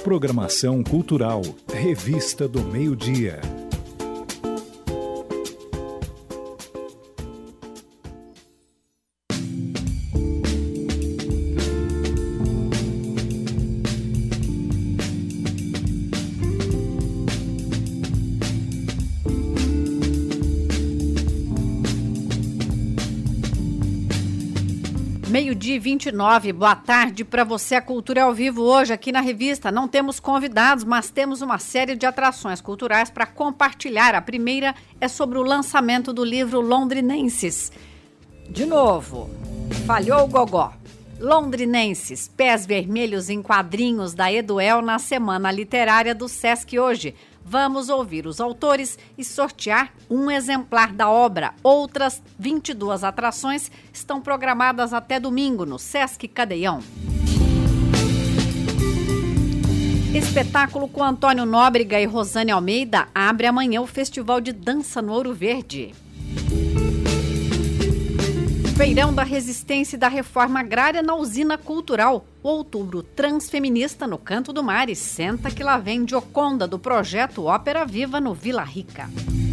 Programação Cultural, Revista do Meio-Dia. Meio-dia e 29, boa tarde para você. A Cultura é ao vivo hoje aqui na revista. Não temos convidados, mas temos uma série de atrações culturais para compartilhar. A primeira é sobre o lançamento do livro Londrinenses. De novo, falhou o gogó. Londrinenses, Pés Vermelhos em Quadrinhos, da Eduel, na Semana Literária do Sesc hoje. Vamos ouvir os autores e sortear um exemplar da obra. Outras 22 atrações estão programadas até domingo no Sesc Cadeião. Espetáculo com Antônio Nóbrega e Rosane Almeida abre amanhã o Festival de Dança no Ouro Verde. Feirão da Resistência e da Reforma Agrária na Usina Cultural. O Outubro Transfeminista no Canto do Mar e Senta que lá vem Gioconda do projeto Ópera Viva no Vila Rica.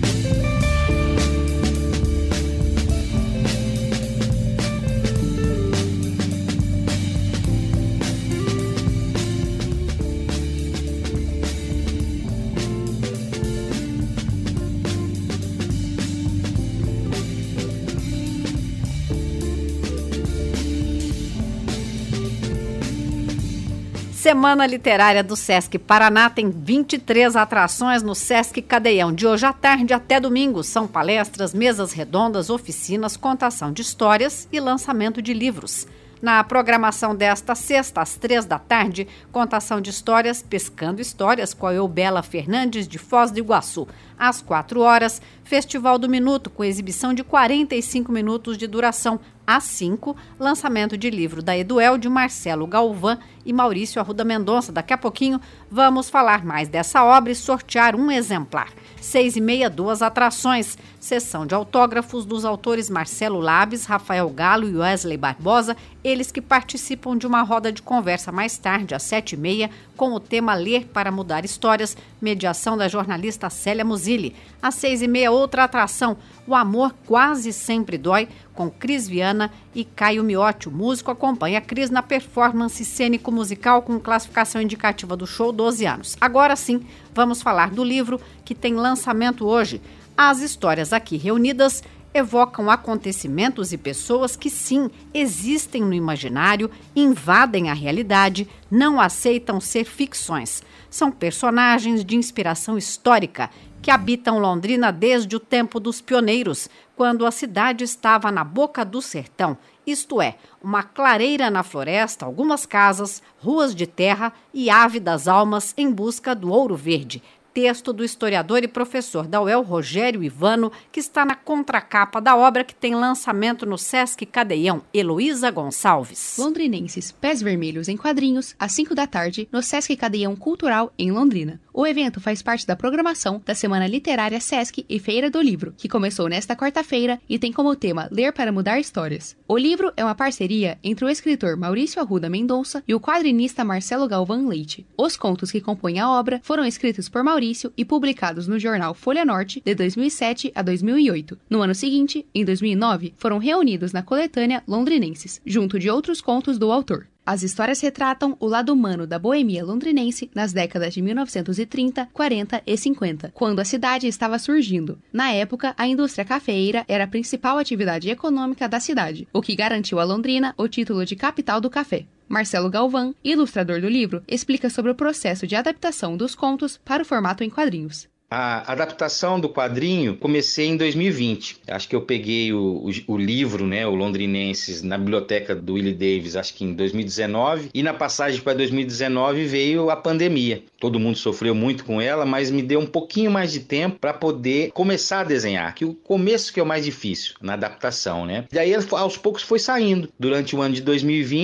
Semana Literária do Sesc Paraná tem 23 atrações no Sesc Cadeião. De hoje à tarde até domingo são palestras, mesas redondas, oficinas, contação de histórias e lançamento de livros. Na programação desta sexta, às 3 da tarde, contação de histórias Pescando Histórias com a Eubela Fernandes de Foz do Iguaçu. Às 4 horas, Festival do Minuto com exibição de 45 minutos de duração. Às 5, lançamento de livro da Eduel de Marcelo Galvão e Maurício Arruda Mendonça. Daqui a pouquinho vamos falar mais dessa obra e sortear um exemplar. 6h30, 2 atrações. Sessão de autógrafos dos autores Marcelo Labes, Rafael Galo e Wesley Barbosa, eles que participam de uma roda de conversa mais tarde, às 7h30, com o tema Ler para Mudar Histórias, mediação da jornalista Célia Musilli. Às 6h30, outra atração, O Amor Quase Sempre Dói, com Cris Viana e Caio Miotti. O músico acompanha a Cris na performance cênico-musical com classificação indicativa do show 12 anos. Agora sim, vamos falar do livro que tem lançamento hoje. As histórias aqui reunidas evocam acontecimentos e pessoas que sim, existem no imaginário, invadem a realidade, não aceitam ser ficções. São personagens de inspiração histórica que habitam Londrina desde o tempo dos pioneiros, quando a cidade estava na boca do sertão, isto é, uma clareira na floresta, algumas casas, ruas de terra e ávidas almas em busca do ouro verde. Texto do historiador e professor da UEL, Rogério Ivano, que está na contracapa da obra que tem lançamento no Sesc Cadeião, Heloísa Gonçalves. Londrinenses, Pés Vermelhos em Quadrinhos, às 5 da tarde, no Sesc Cadeião Cultural, em Londrina. O evento faz parte da programação da Semana Literária Sesc e Feira do Livro, que começou nesta quarta-feira e tem como tema Ler para Mudar Histórias. O livro é uma parceria entre o escritor Maurício Arruda Mendonça e o quadrinista Marcelo Galvão Leite. Os contos que compõem a obra foram escritos por Maurício e publicados no jornal Folha Norte de 2007 a 2008. No ano seguinte, em 2009, foram reunidos na coletânea Londrinenses, junto de outros contos do autor. As histórias retratam o lado humano da boemia londrinense nas décadas de 1930, 40 e 50, quando a cidade estava surgindo. Na época, a indústria cafeeira era a principal atividade econômica da cidade, o que garantiu a Londrina o título de capital do café. Marcelo Galvão, ilustrador do livro, explica sobre o processo de adaptação dos contos para o formato em quadrinhos. A adaptação do quadrinho comecei em 2020. Acho que eu peguei o livro, né, o Londrinenses, na biblioteca do Willie Davis, acho que em 2019. E na passagem para 2019 veio a pandemia. Todo mundo sofreu muito com ela, mas me deu um pouquinho mais de tempo para poder começar a desenhar. Que o começo que é o mais difícil na adaptação, né? E aí aos poucos foi saindo. Durante o ano de 2020...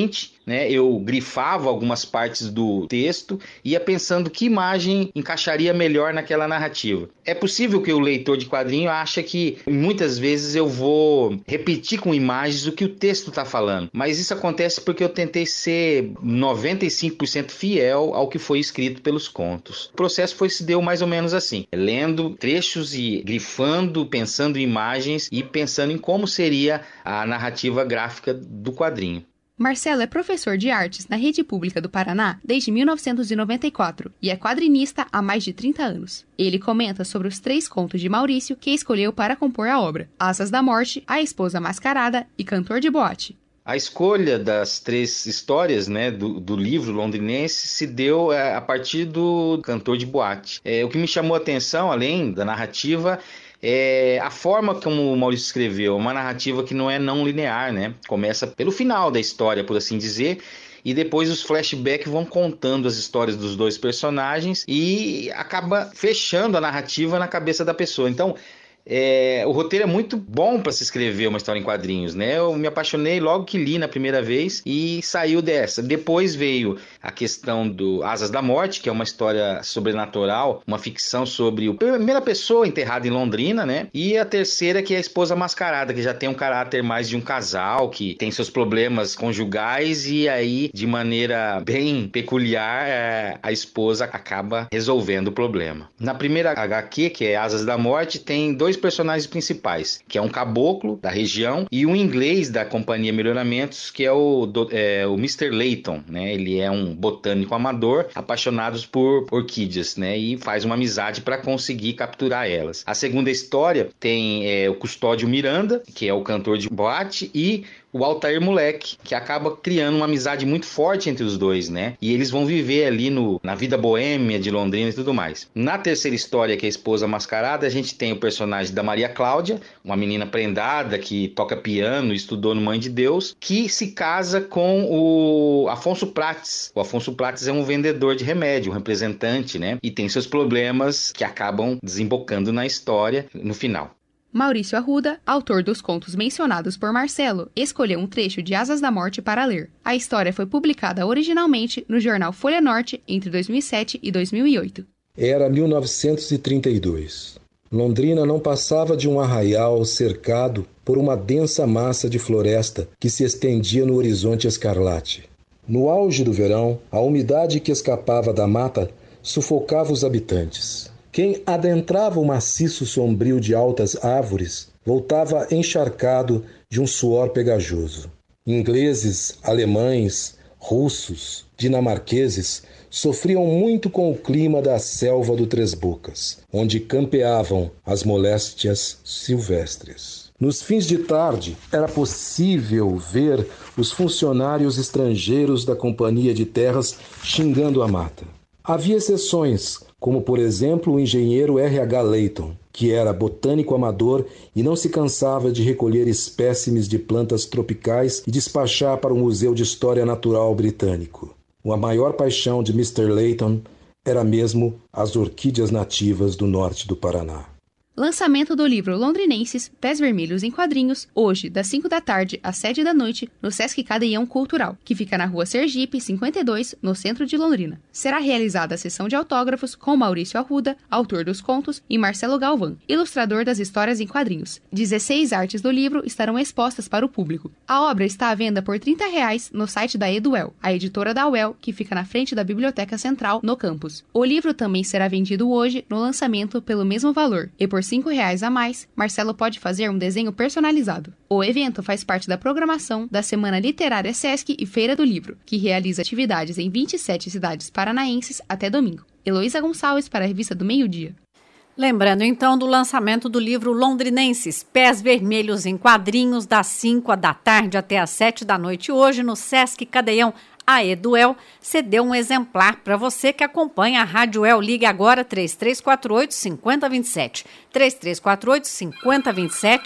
né, eu grifava algumas partes do texto e ia pensando que imagem encaixaria melhor naquela narrativa. É possível que o leitor de quadrinho ache que muitas vezes eu vou repetir com imagens o que o texto está falando, mas isso acontece porque eu tentei ser 95% fiel ao que foi escrito pelos contos. O processo se deu mais ou menos assim, lendo trechos e grifando, pensando em imagens e pensando em como seria a narrativa gráfica do quadrinho. Marcelo é professor de artes na Rede Pública do Paraná desde 1994 e é quadrinista há mais de 30 anos. Ele comenta sobre os 3 contos de Maurício que escolheu para compor a obra: Asas da Morte, A Esposa Mascarada e Cantor de Boate. A escolha das 3 histórias, né, do livro londrinense se deu a partir do Cantor de Boate. O que me chamou a atenção, além da narrativa, é a forma como o Maurício escreveu, uma narrativa que não é não linear, né? Começa pelo final da história, por assim dizer, e depois os flashbacks vão contando as histórias dos 2 personagens e acaba fechando a narrativa na cabeça da pessoa. Então, o roteiro é muito bom para se escrever uma história em quadrinhos, né? Eu me apaixonei logo que li na primeira vez e saiu dessa. Depois veio a questão do Asas da Morte, que é uma história sobrenatural, uma ficção sobre a primeira pessoa enterrada em Londrina, né? E a terceira, que é A Esposa Mascarada, que já tem um caráter mais de um casal, que tem seus problemas conjugais e aí, de maneira bem peculiar, a esposa acaba resolvendo o problema. Na primeira HQ, que é Asas da Morte, tem 2 personagens principais, que é um caboclo da região e um inglês da Companhia Melhoramentos, que é o Mr. Layton, né? Ele é um botânico amador, apaixonado por orquídeas, né? E faz uma amizade para conseguir capturar elas. A segunda história tem o Custódio Miranda, que é o cantor de boate, e o Altair Moleque, que acaba criando uma amizade muito forte entre os 2, né? E eles vão viver ali na vida boêmia de Londrina e tudo mais. Na terceira história, que é A Esposa Mascarada, a gente tem o personagem da Maria Cláudia, uma menina prendada que toca piano e estudou no Mãe de Deus, que se casa com o Afonso Prates. O Afonso Prates é um vendedor de remédio, um representante, né? E tem seus problemas que acabam desembocando na história no final. Maurício Arruda, autor dos contos mencionados por Marcelo, escolheu um trecho de Asas da Morte para ler. A história foi publicada originalmente no jornal Folha Norte entre 2007 e 2008. Era 1932. Londrina não passava de um arraial cercado por uma densa massa de floresta que se estendia no horizonte escarlate. No auge do verão, a umidade que escapava da mata sufocava os habitantes. Quem adentrava o maciço sombrio de altas árvores voltava encharcado de um suor pegajoso. Ingleses, alemães, russos, dinamarqueses sofriam muito com o clima da selva do Três Bocas, onde campeavam as moléstias silvestres. Nos fins de tarde, era possível ver os funcionários estrangeiros da Companhia de Terras xingando a mata. Havia exceções, como, por exemplo, o engenheiro R.H. Layton, que era botânico amador e não se cansava de recolher espécimes de plantas tropicais e despachar para o Museu de História Natural Britânico. A maior paixão de Mr. Layton era mesmo as orquídeas nativas do norte do Paraná. Lançamento do livro Londrinenses, Pés Vermelhos em Quadrinhos, hoje, das 5 da tarde às 7 da noite, no Sesc Cadeião Cultural, que fica na Rua Sergipe, 52, no centro de Londrina. Será realizada a sessão de autógrafos com Maurício Arruda, autor dos contos, e Marcelo Galvão, ilustrador das histórias em quadrinhos. 16 artes do livro estarão expostas para o público. A obra está à venda por R$ 30 no site da Eduel, a editora da UEL, que fica na frente da Biblioteca Central, no campus. O livro também será vendido hoje no lançamento pelo mesmo valor, e por R$ 5 a mais, Marcelo pode fazer um desenho personalizado. O evento faz parte da programação da Semana Literária Sesc e Feira do Livro, que realiza atividades em 27 cidades paranaenses até domingo. Heloísa Gonçalves para a Revista do Meio-Dia. Lembrando então do lançamento do livro Londrinenses, Pés Vermelhos em Quadrinhos, das 5 da tarde até às 7 da noite, hoje no Sesc Cadeião. A Eduel cedeu um exemplar para você que acompanha a Rádio El. Ligue agora 3348-5027. 3348-5027.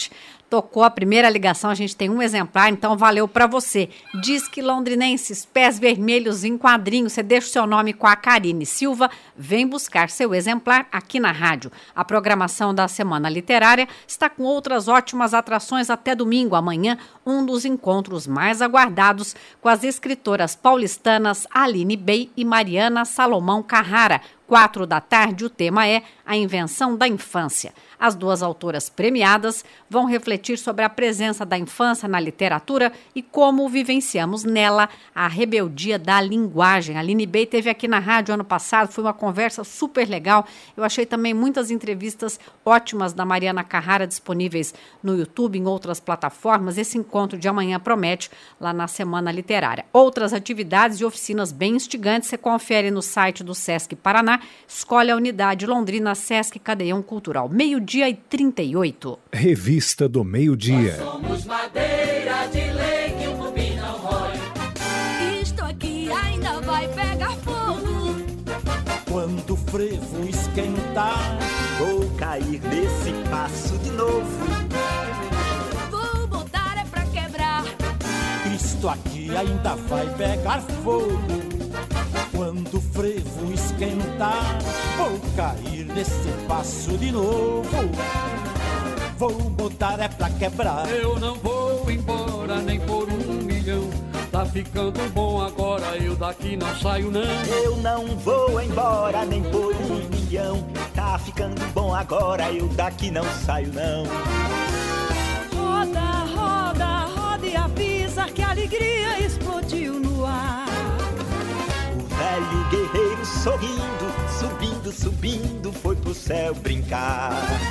tocou a primeira ligação, a gente tem um exemplar, então valeu para você. Disque Londrinenses, Pés Vermelhos em Quadrinhos, você deixa o seu nome com a Karine Silva, vem buscar seu exemplar aqui na rádio. A programação da Semana Literária está com outras ótimas atrações até domingo. Amanhã, um dos encontros mais aguardados com as escritoras paulistanas Aline Bey e Mariana Salomão Carrara. 4 da tarde, o tema é A Invenção da Infância. As duas autoras premiadas vão refletir sobre a presença da infância na literatura e como vivenciamos nela a rebeldia da linguagem. A Aline Bey esteve aqui na rádio ano passado, foi uma conversa super legal. Eu achei também muitas entrevistas ótimas da Mariana Carrara disponíveis no YouTube, em outras plataformas. Esse encontro de amanhã promete lá na Semana Literária. Outras atividades e oficinas bem instigantes você confere no site do Sesc Paraná. Escolhe a unidade Londrina Sesc Cadeião Cultural. 12h38. Revista do Meio-Dia. Nós somos madeira de lei que o cupim não rói. Isto aqui ainda vai pegar fogo. Quando o frevo esquentar, vou cair nesse passo de novo. Vou botar é pra quebrar. Isto aqui ainda vai pegar fogo. Quando o frevo esquentar, vou cair nesse passo de novo. Vou botar é pra quebrar. Eu não vou embora nem por 1 milhão. Tá ficando bom agora, eu daqui não saio não. Eu não vou embora nem por 1 milhão. Tá ficando bom agora, eu daqui não saio não. Roda, roda, roda e avisa que a alegria explodiu no ar. Velho guerreiro sorrindo, subindo, subindo, foi pro céu brincar.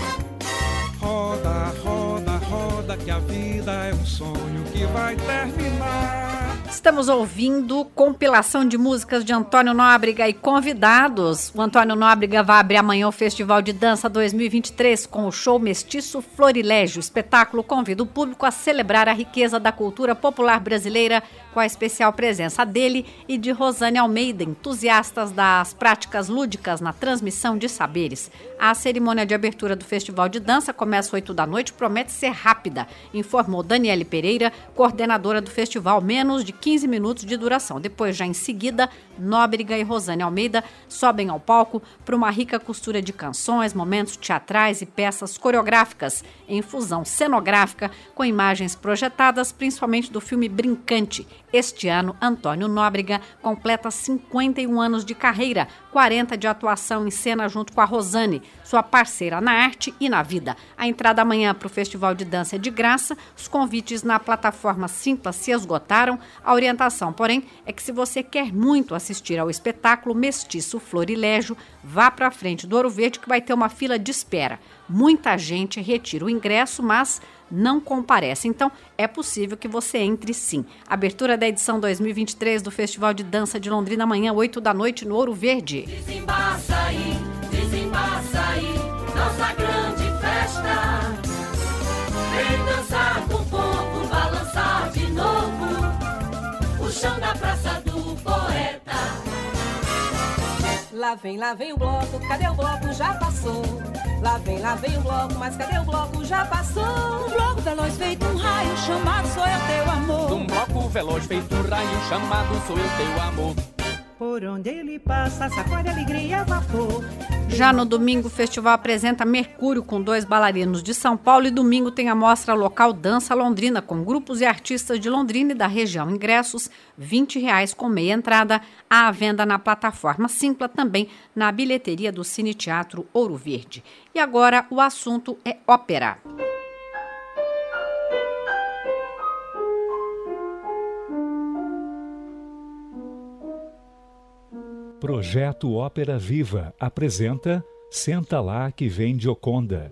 Roda, roda, roda, que a vida é um sonho que vai terminar. Estamos ouvindo compilação de músicas de Antônio Nóbrega e convidados. O Antônio Nóbrega vai abrir amanhã o Festival de Dança 2023 com o show Mestiço Florilégio. O espetáculo convida o público a celebrar a riqueza da cultura popular brasileira com a especial presença dele e de Rosane Almeida, entusiastas das práticas lúdicas na transmissão de saberes. A cerimônia de abertura do Festival de Dança começa às 8 da noite, promete ser rápida, informou Daniele Pereira, coordenadora do festival, menos de 15 minutos de duração. Depois, já em seguida, Nóbrega e Rosane Almeida sobem ao palco para uma rica costura de canções, momentos teatrais e peças coreográficas em fusão cenográfica com imagens projetadas, principalmente do filme Brincante. Este ano, Antônio Nóbrega completa 51 anos de carreira, 40 de atuação em cena junto com a Rosane, sua parceira na arte e na vida. A entrada amanhã para o Festival de Dança é de graça, os convites na plataforma Simpla se esgotaram. A orientação, porém, é que se você quer muito assistir ao espetáculo Mestiço Florilégio, vá para a frente do Ouro Verde que vai ter uma fila de espera. Muita gente retira o ingresso, mas não comparece. Então, é possível que você entre sim. Abertura da edição 2023 do Festival de Dança de Londrina, amanhã, 8 da noite, no Ouro Verde. Desembaça aí, nossa grande festa. Vem dançar com o povo, balançar de novo o chão da Praça do Poeta. Lá vem o bloco, cadê o bloco? Já passou. Lá vem o bloco, mas cadê o bloco? Já passou. Um bloco veloz feito um raio, chamado Sou Eu Teu Amor. Um bloco veloz feito um raio, chamado Sou Eu Teu Amor. Por onde ele passa, sacode alegria, vapor. Já no domingo, o festival apresenta Mercúrio com 2 bailarinos de São Paulo e domingo tem a mostra local Dança Londrina com grupos e artistas de Londrina e da região. Ingressos R$20 com meia entrada, à venda na plataforma Simpla, também na bilheteria do Cine Teatro Ouro Verde. E agora o assunto é ópera. Projeto Ópera Viva apresenta Senta Lá que Vem Gioconda.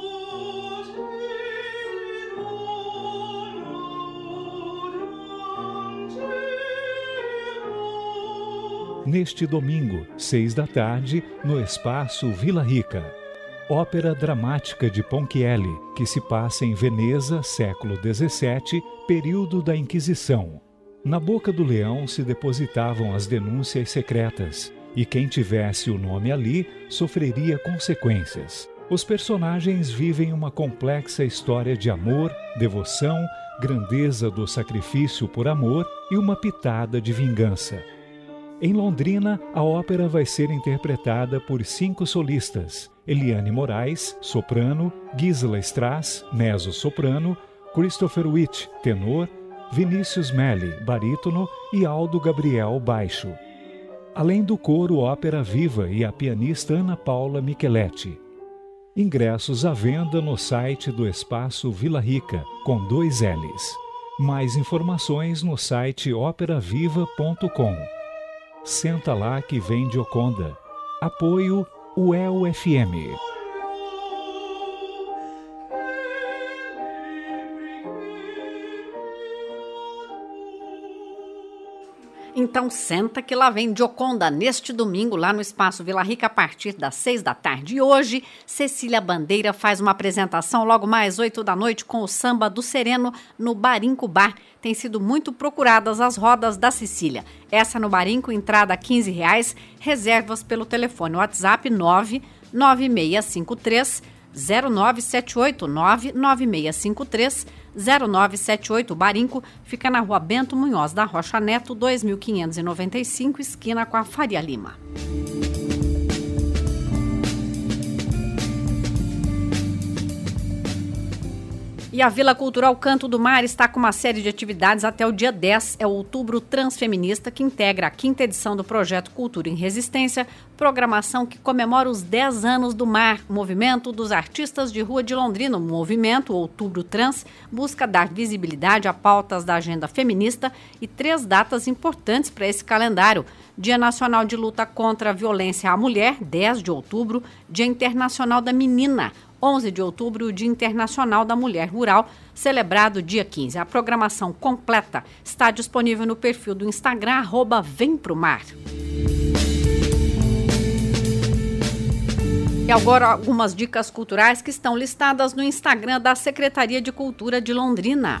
Neste domingo, 6 da tarde, no Espaço Vila Rica. Ópera dramática de Ponchielli, que se passa em Veneza, século XVII, período da Inquisição. Na boca do leão se depositavam as denúncias secretas, e quem tivesse o nome ali sofreria consequências. Os personagens vivem uma complexa história de amor, devoção, grandeza do sacrifício por amor e uma pitada de vingança. Em Londrina, a ópera vai ser interpretada por 5 solistas: Eliane Moraes, soprano, Gisela Strass, mezzo-soprano, Christopher Witt, tenor, Vinícius Melli, barítono e Aldo Gabriel, baixo. Além do coro Ópera Viva e a pianista Ana Paula Micheletti. Ingressos à venda no site do Espaço Vila Rica, com 2 L's. Mais informações no site operaviva.com. Senta lá que vem Gioconda. Apoio UEL-FM. Então senta que lá vem Gioconda neste domingo lá no Espaço Vila Rica a partir das 6 da tarde. E hoje, Cecília Bandeira faz uma apresentação logo mais 8 da noite com o Samba do Sereno no Barinco Bar. Tem sido muito procuradas as rodas da Cecília. Essa no Barinco, entrada a R$15, reservas pelo telefone WhatsApp 99653 0978 99653 0978. Barinco fica na Rua Bento Munhoz da Rocha Neto, 2595, esquina com a Faria Lima. E a Vila Cultural Canto do Mar está com uma série de atividades até o dia 10, é o Outubro Transfeminista, que integra a 5ª edição do projeto Cultura em Resistência, programação que comemora os 10 anos do mar. O movimento dos artistas de rua de Londrina, o movimento Outubro Trans, busca dar visibilidade a pautas da agenda feminista e 3 datas importantes para esse calendário. Dia Nacional de Luta contra a Violência à Mulher, 10 de outubro, Dia Internacional da Menina, 11 de outubro, o Dia Internacional da Mulher Rural, celebrado dia 15. A programação completa está disponível no perfil do Instagram, @vempromar. E agora algumas dicas culturais que estão listadas no Instagram da Secretaria de Cultura de Londrina.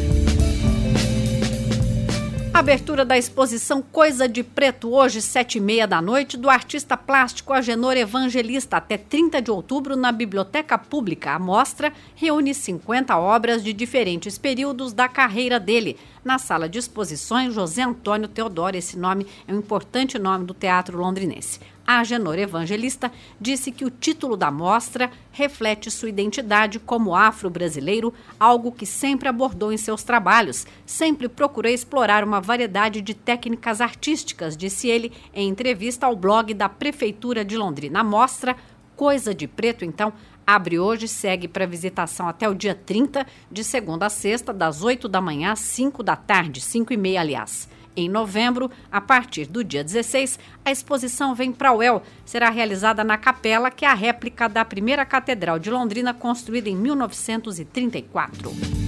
Abertura da exposição Coisa de Preto, hoje, 7h30 da noite, do artista plástico Agenor Evangelista, até 30 de outubro, na Biblioteca Pública. A mostra reúne 50 obras de diferentes períodos da carreira dele. Na sala de exposições, José Antônio Teodoro, esse nome é um importante nome do teatro londrinense. A Agenor Evangelista disse que o título da mostra reflete sua identidade como afro-brasileiro, algo que sempre abordou em seus trabalhos. Sempre procurei explorar uma variedade de técnicas artísticas, disse ele em entrevista ao blog da Prefeitura de Londrina. A mostra Coisa de Preto, então, abre hoje e segue para visitação até o dia 30, de segunda a sexta, das 8 da manhã às 5 da tarde, 5h30, aliás. Em novembro, a partir do dia 16, a exposição vem para a UEL. Será realizada na Capela, que é a réplica da primeira Catedral de Londrina, construída em 1934.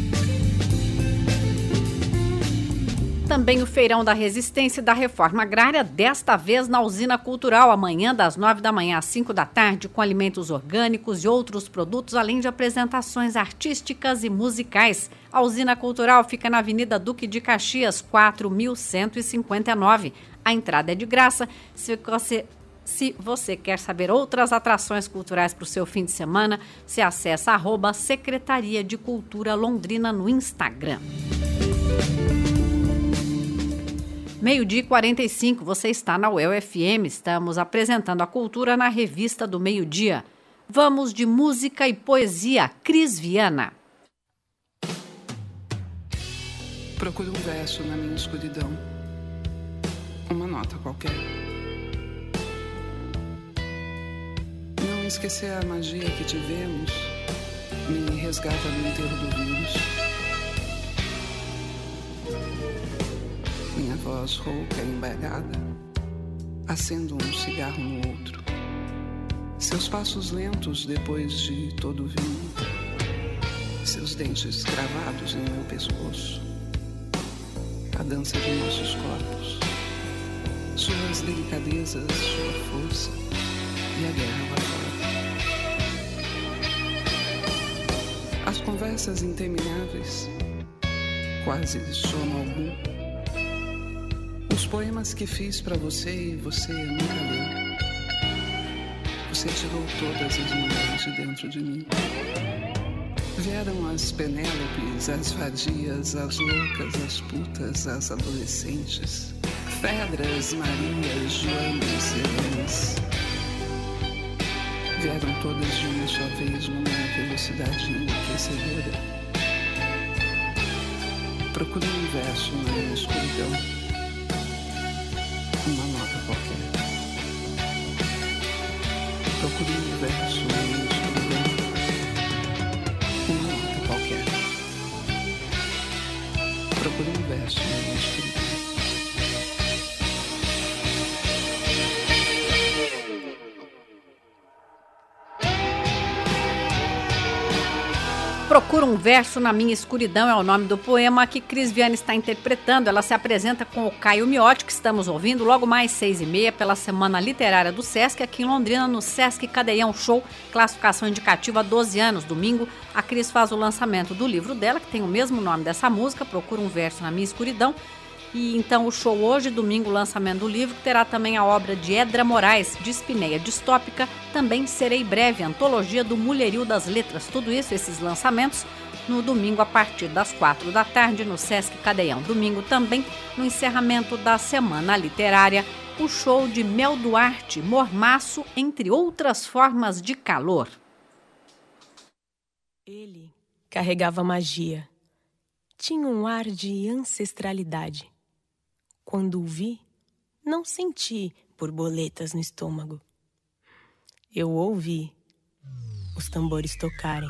Também o Feirão da Resistência e da Reforma Agrária, desta vez na Usina Cultural, amanhã das 9 da manhã às 5 da tarde, com alimentos orgânicos e outros produtos, além de apresentações artísticas e musicais. A Usina Cultural fica na Avenida Duque de Caxias, 4159. A entrada é de graça. Se você quer saber outras atrações culturais para o seu fim de semana, você acessa @Secretaria de Cultura Londrina no Instagram. 12h45, você está na UEL-FM, estamos apresentando a cultura na Revista do Meio-Dia. Vamos de música e poesia, Cris Viana. Procuro um verso na minha escuridão, uma nota qualquer. Não esquecer a magia que tivemos me resgata do enterro do vírus. Minha voz rouca e embriagada, acendo um cigarro no outro. Seus passos lentos depois de todo o vinho, seus dentes cravados em meu pescoço. A dança de nossos corpos, suas delicadezas, sua força e a guerra lá fora. As conversas intermináveis, quase sono algum. Os poemas que fiz pra você e você nunca leu. Você tirou todas as mulheres de dentro de mim. Vieram as Penélopes, as vadias, as loucas, as putas, as adolescentes, Fedras, Marias, Joanas, Helenas. Vieram todas de uma só vez numa velocidade enlouquecedora. Procurei um verso na minha escuridão, uma nota qualquer. Procurei um verso na minha escuridão, uma nota qualquer. Procurei um verso na minha escuridão. Procura um verso na minha escuridão é o nome do poema que Cris Viane está interpretando. Ela se apresenta com o Caio Miotti, que estamos ouvindo logo mais 6h30 pela Semana Literária do Sesc, aqui em Londrina, no Sesc Cadeião Show, classificação indicativa 12 anos. Domingo, a Cris faz o lançamento do livro dela, que tem o mesmo nome dessa música, Procura um Verso na Minha Escuridão. E então o show hoje, domingo, o lançamento do livro, que terá também a obra de Edra Moraes, Dispneia Distópica, também Serei Breve, antologia do Mulherio das Letras. Tudo isso, esses lançamentos, no domingo a partir das 4 da tarde no Sesc Cadeião. Domingo também, no encerramento da Semana Literária, o show de Mel Duarte, Mormaço, entre outras formas de calor. Ele carregava magia. Tinha um ar de ancestralidade. Quando o vi, não senti borboletas no estômago. Eu ouvi os tambores tocarem.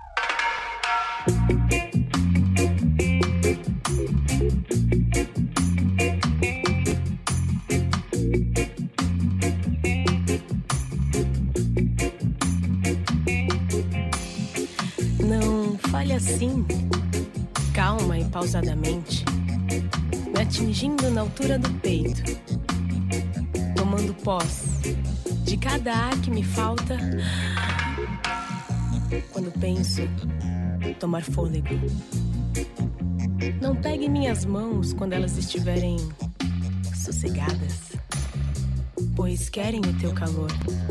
Não fale assim, calma e pausadamente, me atingindo na altura do peito, tomando posse de cada ar que me falta quando penso tomar fôlego. Não pegue minhas mãos quando elas estiverem sossegadas, pois querem o teu calor.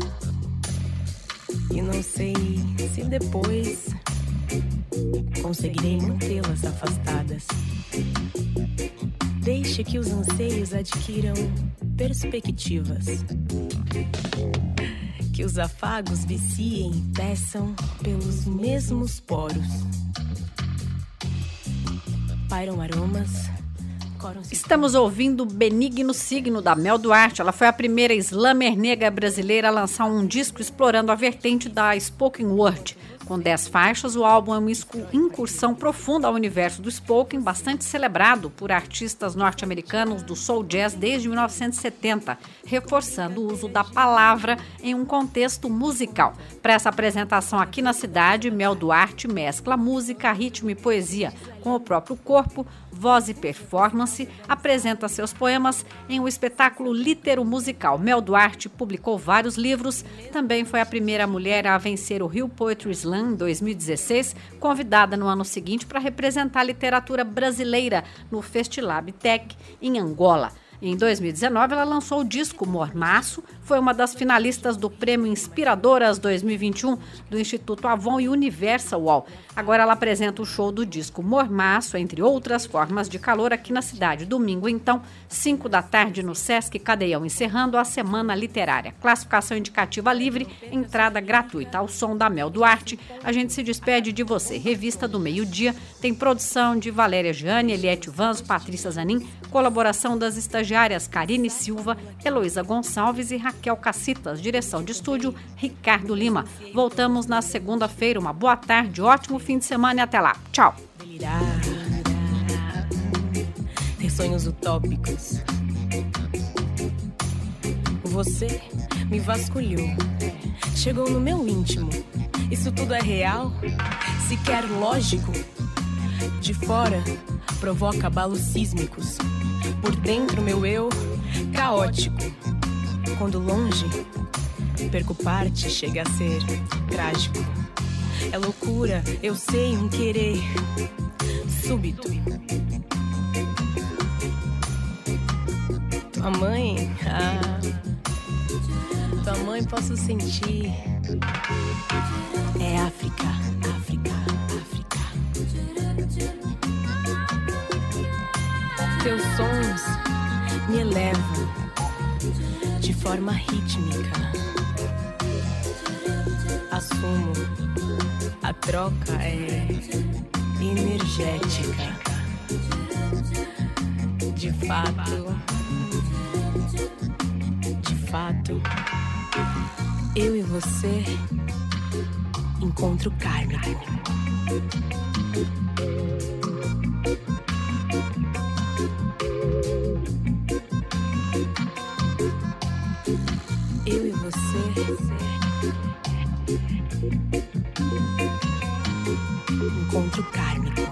E não sei se depois conseguirei mantê-las afastadas. Deixe que os anseios adquiram perspectivas. Que os afagos viciem e peçam pelos mesmos poros. Pairam aromas. Estamos ouvindo Benigno Signo, da Mel Duarte. Ela foi a primeira slammer negra brasileira a lançar um disco explorando a vertente da spoken word. Com 10 faixas, o álbum é uma incursão profunda ao universo do spoken, bastante celebrado por artistas norte-americanos do soul jazz desde 1970, reforçando o uso da palavra em um contexto musical. Para essa apresentação aqui na cidade, Mel Duarte mescla música, ritmo e poesia com o próprio corpo, voz e performance, apresenta seus poemas em um espetáculo litero-musical. Mel Duarte publicou vários livros, também foi a primeira mulher a vencer o Rio Poetry Slam em 2016, convidada no ano seguinte para representar a literatura brasileira no Festilab Tech em Angola. Em 2019, ela lançou o disco Mormaço, foi uma das finalistas do Prêmio Inspiradoras 2021 do Instituto Avon e Universal UOL. Agora ela apresenta o show do disco Mormaço, entre outras formas de calor, aqui na cidade. Domingo, então, 5 da tarde no Sesc Cadeião, encerrando a Semana Literária. Classificação indicativa livre, entrada gratuita. Ao som da Mel Duarte, a gente se despede de você. Revista do Meio-Dia tem produção de Valéria Gianni, Eliette Vanzo, Patrícia Zanin, colaboração das estagiárias Karine Silva, Heloísa Gonçalves e Raquel Cacitas. Direção de estúdio, Ricardo Lima. Voltamos na segunda-feira. Uma boa tarde, ótimo fim de semana e até lá. Tchau. Ter sonhos utópicos. Você me vasculhou, chegou no meu íntimo. Isso tudo é real? Sequer lógico? De fora, provoca abalos sísmicos. Por dentro, meu eu, caótico. Quando longe, perco parte, chega a ser trágico. É loucura, eu sei, um querer súbito. Tua mãe, tua mãe mão e posso sentir. É África, África, África. Teus sons me elevam de forma rítmica. Assumo, a troca é energética. De fato, eu e você, encontro kármico. Eu e você, encontro kármico.